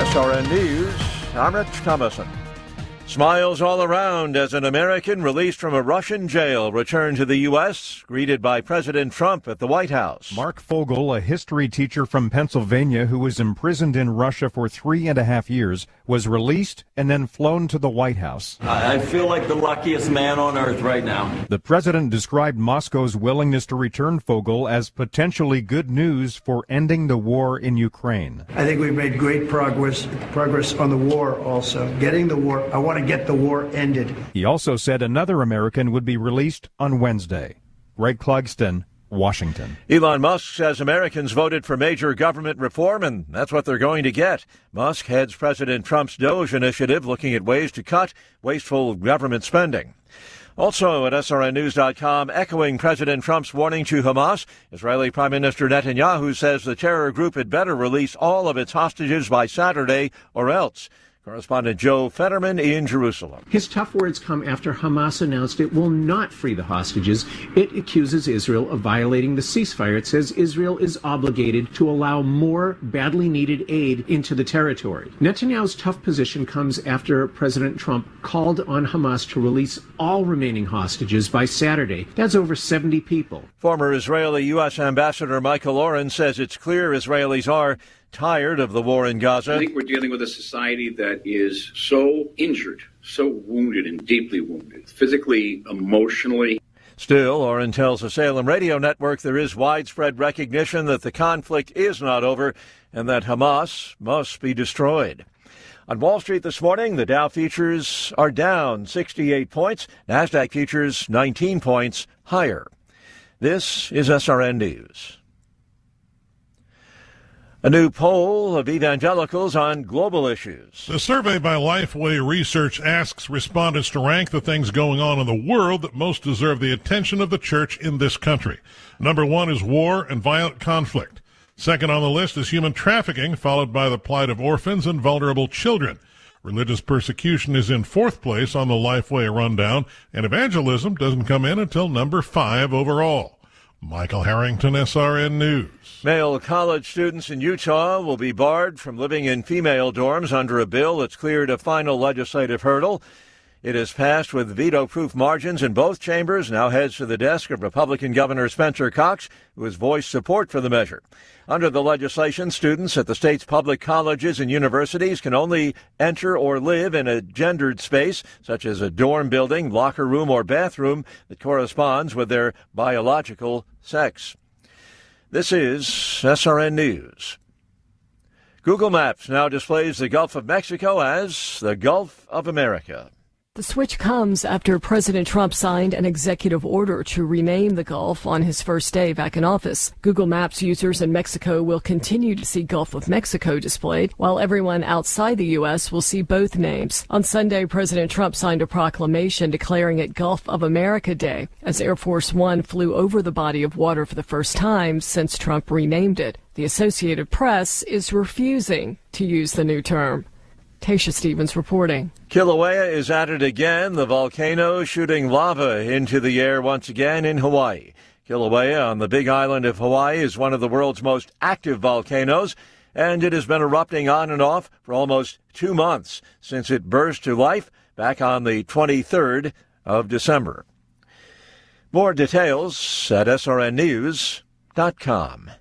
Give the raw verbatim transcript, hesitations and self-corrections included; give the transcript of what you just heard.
S R N News, I'm Rich Thomason. Smiles all around as an American released from a Russian jail returned to the U S, greeted by President Trump at the White House. Mark Fogel, a history teacher from Pennsylvania who was imprisoned in Russia for three and a half years, was released and then flown to the White House. I feel like the luckiest man on earth right now. The president described Moscow's willingness to return Fogel as potentially good news for ending the war in Ukraine. I think we've made great progress, progress on the war also. Getting the war, I want to get the war ended. He also said another American would be released on Wednesday. Greg Clugston, Washington. Elon Musk says Americans voted for major government reform, and that's what they're going to get. Musk heads President Trump's DOGE initiative looking at ways to cut wasteful government spending. Also at S R N news dot com, echoing President Trump's warning to Hamas, Israeli Prime Minister Netanyahu says the terror group had better release all of its hostages by Saturday or else. Correspondent Joe Fetterman in Jerusalem. His tough words come after Hamas announced it will not free the hostages. It accuses Israel of violating the ceasefire. It says Israel is obligated to allow more badly needed aid into the territory. Netanyahu's tough position comes after President Trump called on Hamas to release all remaining hostages by Saturday. That's over seventy people. Former Israeli U S Ambassador Michael Oren says it's clear Israelis are tired of the war in Gaza. I think we're dealing with a society that is so injured, so wounded and deeply wounded, physically, emotionally. Still, Oren tells the Salem Radio Network there is widespread recognition that the conflict is not over and that Hamas must be destroyed. On Wall Street this morning, the Dow futures are down sixty-eight points. NASDAQ futures nineteen points higher. This is S R N News. A new poll of evangelicals on global issues. The survey by Lifeway Research asks respondents to rank the things going on in the world that most deserve the attention of the church in this country. Number one is war and violent conflict. Second on the list is human trafficking, followed by the plight of orphans and vulnerable children. Religious persecution is in fourth place on the Lifeway rundown, and evangelism doesn't come in until number five overall. Michael Harrington, S R N News. Male college students in Utah will be barred from living in female dorms under a bill that's cleared a final legislative hurdle. It has passed with veto-proof margins in both chambers, now heads to the desk of Republican Governor Spencer Cox, who has voiced support for the measure. Under the legislation, students at the state's public colleges and universities can only enter or live in a gendered space, such as a dorm building, locker room, or bathroom that corresponds with their biological sex. This is S R N News. Google Maps now displays the Gulf of Mexico as the Gulf of America. The switch comes after President Trump signed an executive order to rename the Gulf on his first day back in office. Google Maps users in Mexico will continue to see Gulf of Mexico displayed, while everyone outside the U S will see both names. On Sunday, President Trump signed a proclamation declaring it Gulf of America Day, as Air Force One flew over the body of water for the first time since Trump renamed it. The Associated Press is refusing to use the new term. Tasha Stevens reporting. Kilauea is at it again, the volcano shooting lava into the air once again in Hawaii. Kilauea on the Big Island of Hawaii is one of the world's most active volcanoes, and it has been erupting on and off for almost two months since it burst to life back on the twenty-third of December. More details at S R N news dot com.